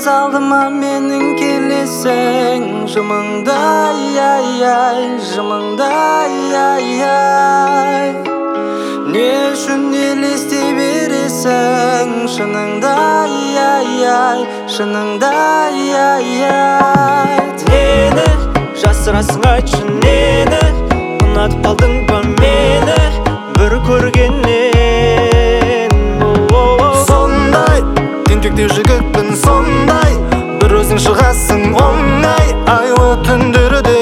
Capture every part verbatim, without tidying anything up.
көз алдыма менің келесің, жымыңдай ай-ай, жымыңдай ай-ай. Не үшін елестей бересің, шыныңдай ай-ай, шыныңдай ай-ай. Нені жасырасың, айтшы нені, ұнатып қалдың ба мені бір көргеннен? Сондай тентектеу жігітпін, сондай бір өзің шығасың оңай айлы түндерде.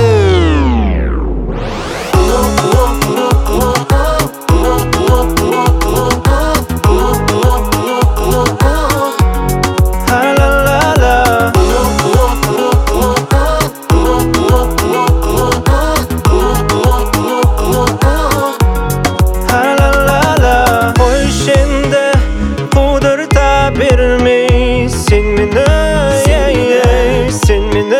Бермей сен мені, сен мені.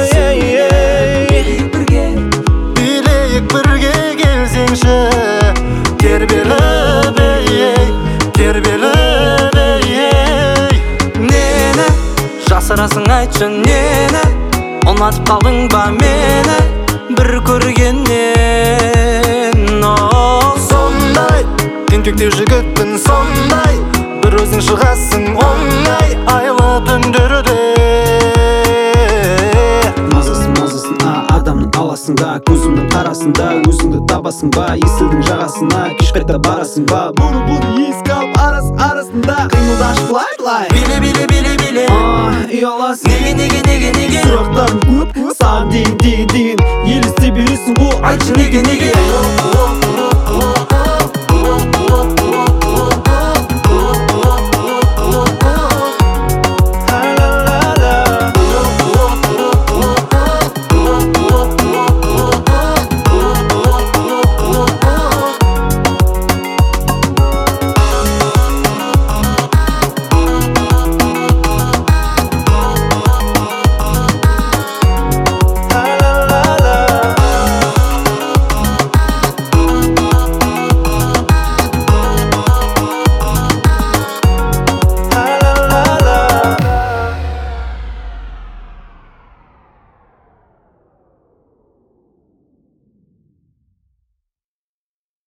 Билейік бірге келсеңші, тербеліп ей, тербеліп ей. Нені жасырасың, айтшы нені, ұнатып қалдың ба мені бір көргеннен? Сондай тентектеу жігітпін, сондай бір өзің шығасың оңай айлы түндерде. Мазасын, мазасын, а адамның аласың ба, көзімнің қарасында өзіңді табасың ба, есілдің жағасына кеш қайта барасың ба, бұны бұны еске алып арас арасында қимылдашы былай былай. Биле, биле, биле, биле, ұяласың неге, неге, неге, неге? Сұрақтарың көп, саған дейін, дейін, дейін елестей бересің ғой, Айтшы неге, неге?